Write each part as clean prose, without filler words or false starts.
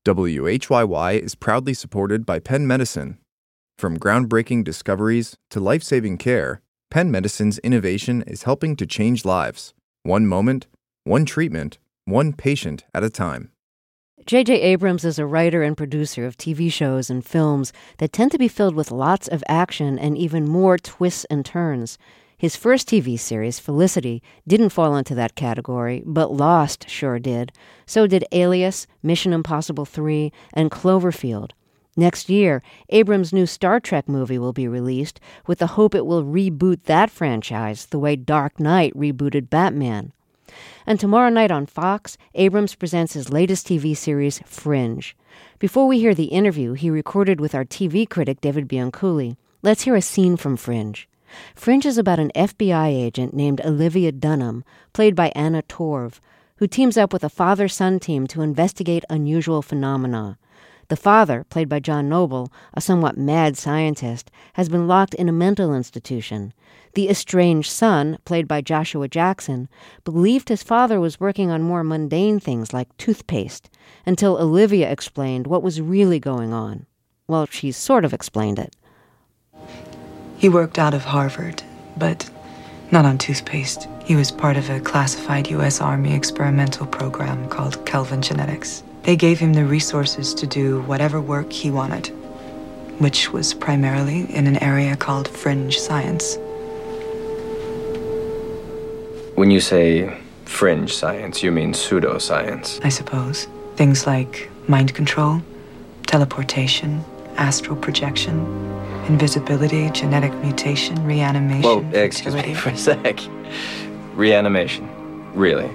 WHYY is proudly supported by Penn Medicine. From groundbreaking discoveries to life-saving care, Penn Medicine's innovation is helping to change lives. One moment, one treatment, one patient at a time. J.J. Abrams is a writer and producer of TV shows and films that tend to be filled with lots of action and even more twists and turns. His first TV series, Felicity, didn't fall into that category, but Lost sure did. So did Alias, Mission Impossible 3, and Cloverfield. Next year, Abrams' new Star Trek movie will be released, with the hope it will reboot that franchise the way Dark Knight rebooted Batman. And tomorrow night on Fox, Abrams presents his latest TV series, Fringe. Before we hear the interview he recorded with our TV critic David Bianculli, let's hear a scene from Fringe. Fringe is about an FBI agent named Olivia Dunham, played by Anna Torv, who teams up with a father-son team to investigate unusual phenomena. The father, played by John Noble, a somewhat mad scientist, has been locked in a mental institution. The estranged son, played by Joshua Jackson, believed his father was working on more mundane things like toothpaste, until Olivia explained what was really going on. Well, she sort of explained it. He worked out of Harvard, but not on toothpaste. He was part of a classified U.S. Army experimental program called Kelvin Genetics. They gave him the resources to do whatever work he wanted, which was primarily in an area called fringe science. When you say fringe science, you mean pseudoscience? I suppose. Things like mind control, teleportation, astral projection, invisibility, genetic mutation, reanimation. Whoa, excuse me for a sec. Reanimation. Really?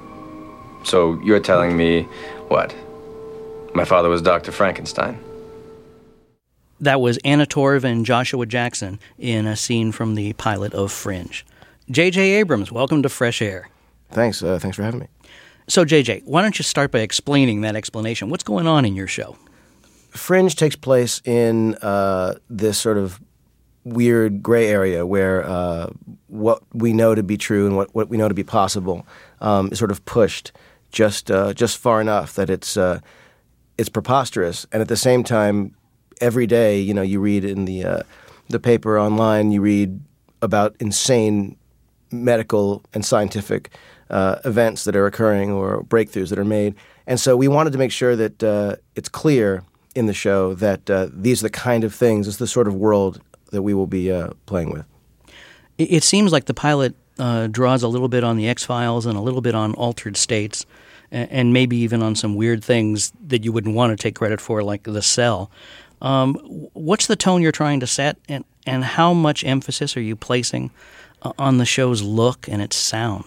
So you're telling me, what? My father was Dr. Frankenstein. That was Anna Torv and Joshua Jackson in a scene from the pilot of Fringe. J.J. Abrams, welcome to Fresh Air. Thanks. Thanks for having me. So, J.J., why don't you start by explaining that explanation? What's going on in your show? Fringe takes place in this sort of weird gray area where what we know to be true and what we know to be possible is sort of pushed just far enough that it's preposterous, and at the same time, every day, you read in the paper online, you read about insane medical and scientific events that are occurring or breakthroughs that are made, and so we wanted to make sure that it's clear in the show that these are the kind of things, it's the sort of world that we will be playing with. It seems like the pilot draws a little bit on the X-Files and a little bit on Altered States, and maybe even on some weird things that you wouldn't want to take credit for, like The Cell. What's the tone you're trying to set, and how much emphasis are you placing on the show's look and its sound?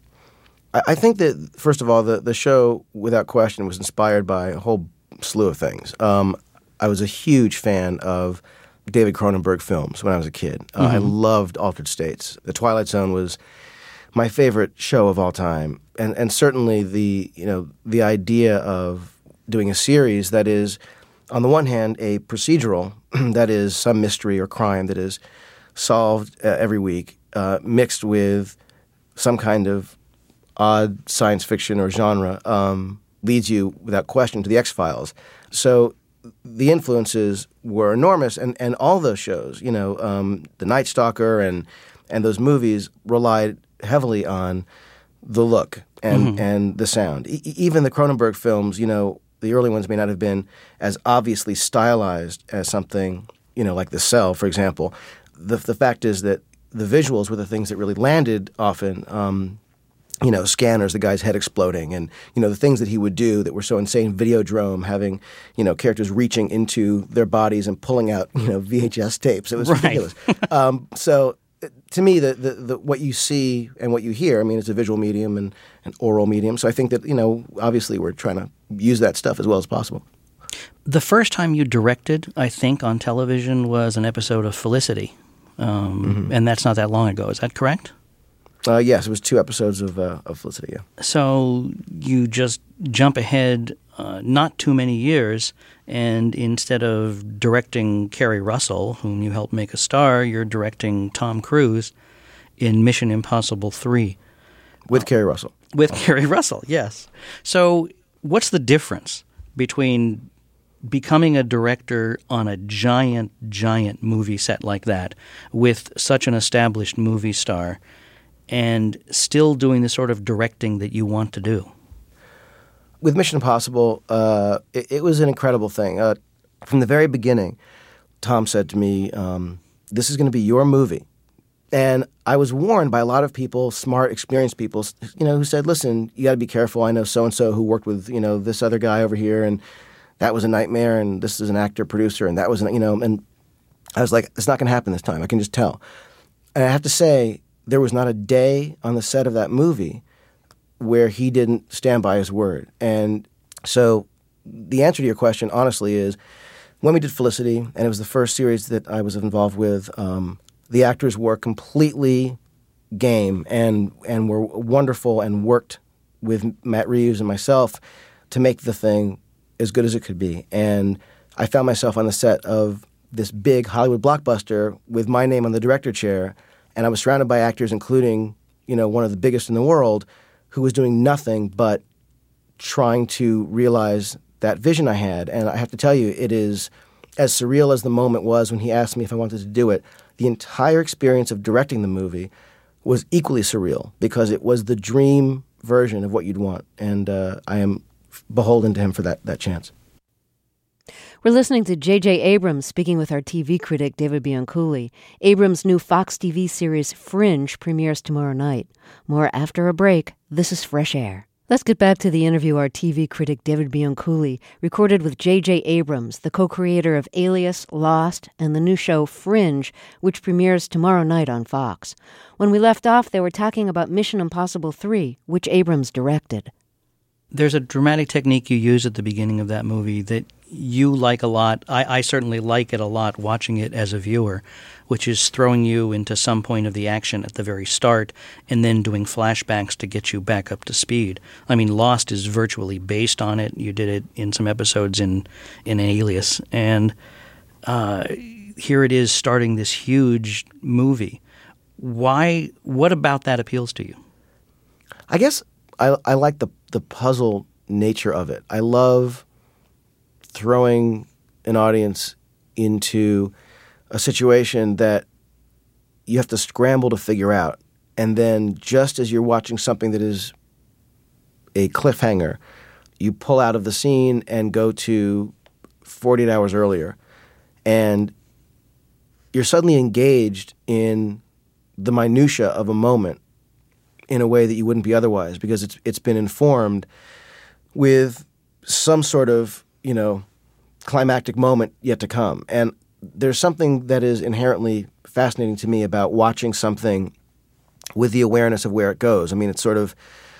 I think that, first of all, the show, without question, was inspired by a whole slew of things. I was a huge fan of David Cronenberg films when I was a kid. I loved Altered States. The Twilight Zone was my favorite show of all time, and certainly the idea of doing a series that is, on the one hand, a procedural, that is some mystery or crime that is solved every week, mixed with some kind of odd science fiction or genre, leads you without question to the X-Files. So the influences were enormous, and all those shows, The Night Stalker and those movies relied heavily on the look and the sound. Even the Cronenberg films, the early ones may not have been as obviously stylized as something, like The Cell, for example. The fact is that the visuals were the things that really landed often. Scanners, the guy's head exploding, and, the things that he would do that were so insane. Videodrome, having, characters reaching into their bodies and pulling out, VHS tapes. It was ridiculous. So to me, the what you see and what you hear, it's a visual medium and an oral medium. So I think that, obviously we're trying to use that stuff as well as possible. The first time you directed, I think, on television was an episode of Felicity. And that's not that long ago. Is that correct? Yes, it was 2 episodes of Felicity, yeah. So you just jump ahead not too many years, and instead of directing Kerry Russell, whom you helped make a star, you're directing Tom Cruise in Mission Impossible 3. With Kerry Russell. With Kerry Russell, yes. So what's the difference between becoming a director on a giant, giant movie set like that with such an established movie star and still doing the sort of directing that you want to do? With Mission Impossible, it was an incredible thing. From the very beginning, Tom said to me, this is going to be your movie. And I was warned by a lot of people, smart, experienced people, who said, listen, you got to be careful. I know so-and-so who worked with, this other guy over here, and that was a nightmare, and this is an actor, producer, and that was, and I was like, it's not going to happen this time. I can just tell. And I have to say, there was not a day on the set of that movie where he didn't stand by his word. And so the answer to your question, honestly, is when we did Felicity, and it was the first series that I was involved with, the actors were completely game and were wonderful and worked with Matt Reeves and myself to make the thing as good as it could be. And I found myself on the set of this big Hollywood blockbuster with my name on the director chair, and I was surrounded by actors, including, one of the biggest in the world, who was doing nothing but trying to realize that vision I had. And I have to tell you, it is as surreal as the moment was when he asked me if I wanted to do it. The entire experience of directing the movie was equally surreal because it was the dream version of what you'd want. And I am beholden to him for that chance. We're listening to J.J. Abrams speaking with our TV critic, David Bianculli. Abrams' new Fox TV series, Fringe, premieres tomorrow night. More after a break. This is Fresh Air. Let's get back to the interview our TV critic David Bianculli recorded with J.J. Abrams, the co-creator of Alias, Lost, and the new show Fringe, which premieres tomorrow night on Fox. When we left off, they were talking about Mission Impossible 3, which Abrams directed. There's a dramatic technique you use at the beginning of that movie that you like a lot. I certainly like it a lot watching it as a viewer, which is throwing you into some point of the action at the very start and then doing flashbacks to get you back up to speed. I mean, Lost is virtually based on it. You did it in some episodes in Alias. And here it is starting this huge movie. What about that appeals to you? I guess I like the puzzle nature of it. I love throwing an audience into a situation that you have to scramble to figure out. And then just as you're watching something that is a cliffhanger, you pull out of the scene and go to 48 hours earlier. And you're suddenly engaged in the minutia of a moment in a way that you wouldn't be otherwise, because it's been informed with some sort of, climactic moment yet to come. And there's something that is inherently fascinating to me about watching something with the awareness of where it goes. I mean, it's sort of,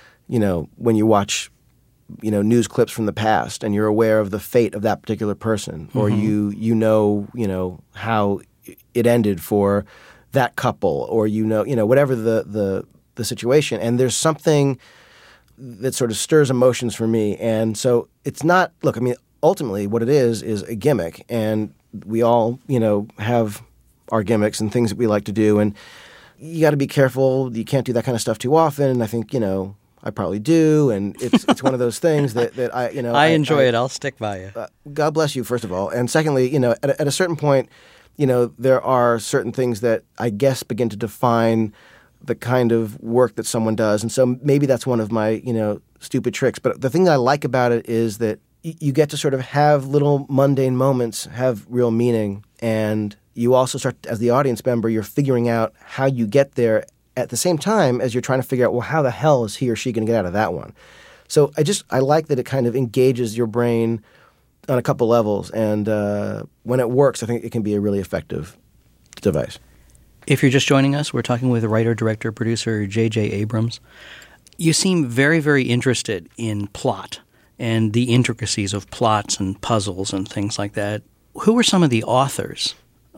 when you watch, news clips from the past and you're aware of the fate of that particular person, or you know how it ended for that couple, or whatever the situation. And there's something that sort of stirs emotions for me. And so it's not, ultimately what it is a gimmick, and we all, have our gimmicks and things that we like to do, and you got to be careful. You can't do that kind of stuff too often, and I think, I probably do, and it's one of those things that I, I enjoy it. I'll stick by you. God bless you, first of all. And secondly, at a certain point, there are certain things that I guess begin to define the kind of work that someone does, and so maybe that's one of my, stupid tricks. But the thing that I like about it is that you get to sort of have little mundane moments have real meaning, and you also start, as the audience member, you're figuring out how you get there at the same time as you're trying to figure out, well, how the hell is he or she going to get out of that one? So I like that it kind of engages your brain on a couple levels, and when it works, I think it can be a really effective device. If you're just joining us, we're talking with writer, director, producer J.J. Abrams. You seem very, very interested in plot and the intricacies of plots and puzzles and things like that. Who were some of the authors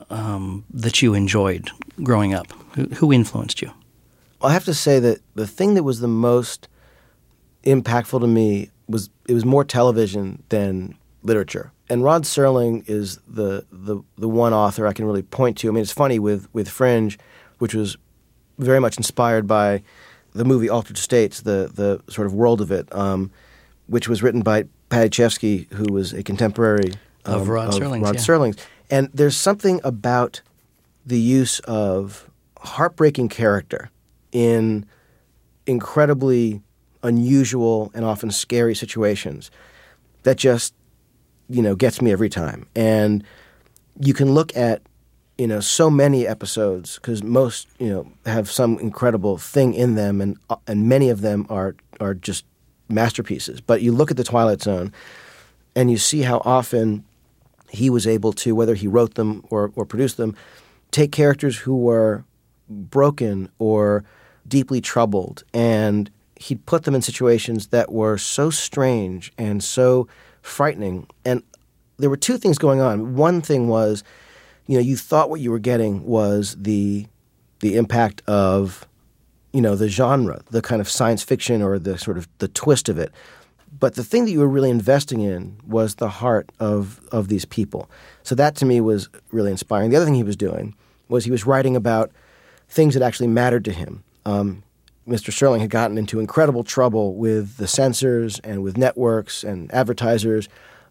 that you enjoyed growing up? Who influenced you? I have to say that the thing that was the most impactful to me was more television than literature. And Rod Serling is the one author I can really point to. I mean, it's funny with Fringe, which was very much inspired by the movie Altered States, the sort of world of it. which was written by Paddy Chayefsky, who was a contemporary of Rod Serling's. Serling's. And there's something about the use of heartbreaking character in incredibly unusual and often scary situations that just, gets me every time. And you can look at, so many episodes, because most, have some incredible thing in them, and many of them are just masterpieces. But you look at The Twilight Zone, and you see how often he was able to, whether he wrote them or produced them, take characters who were broken or deeply troubled, and he'd put them in situations that were so strange and so frightening. And there were two things going on. One thing was, you thought what you were getting was the impact of, the genre, the kind of science fiction or the sort of the twist of it. But the thing that you were really investing in was the heart of these people. So that to me was really inspiring. The other thing he was doing was he was writing about things that actually mattered to him. Mr. Serling had gotten into incredible trouble with the censors and with networks and advertisers,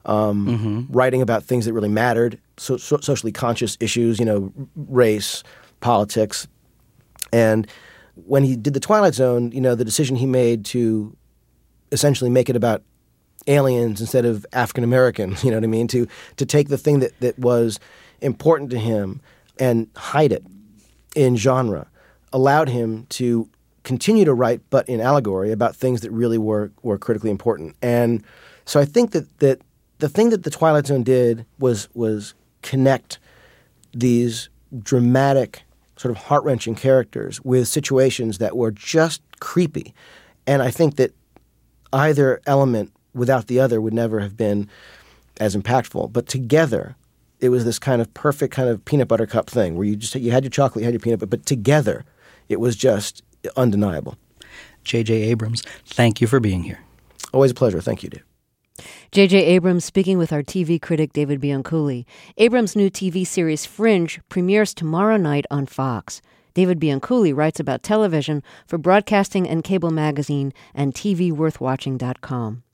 writing about things that really mattered, socially conscious issues, race, politics. And when he did The Twilight Zone, the decision he made to essentially make it about aliens instead of African Americans, you know what I mean? To take the thing that was important to him and hide it in genre allowed him to continue to write, but in allegory, about things that really were critically important. And so I think that the thing that The Twilight Zone did was connect these dramatic, sort of heart-wrenching characters with situations that were just creepy. And I think that either element without the other would never have been as impactful. But together, it was this kind of perfect kind of peanut butter cup thing where you had your chocolate, you had your peanut butter, but together it was just undeniable. J.J. Abrams, thank you for being here. Always a pleasure. Thank you, Dave. J.J. Abrams speaking with our TV critic David Bianculli. Abrams' new TV series Fringe premieres tomorrow night on Fox. David Bianculli writes about television for Broadcasting and Cable Magazine and TVWorthWatching.com.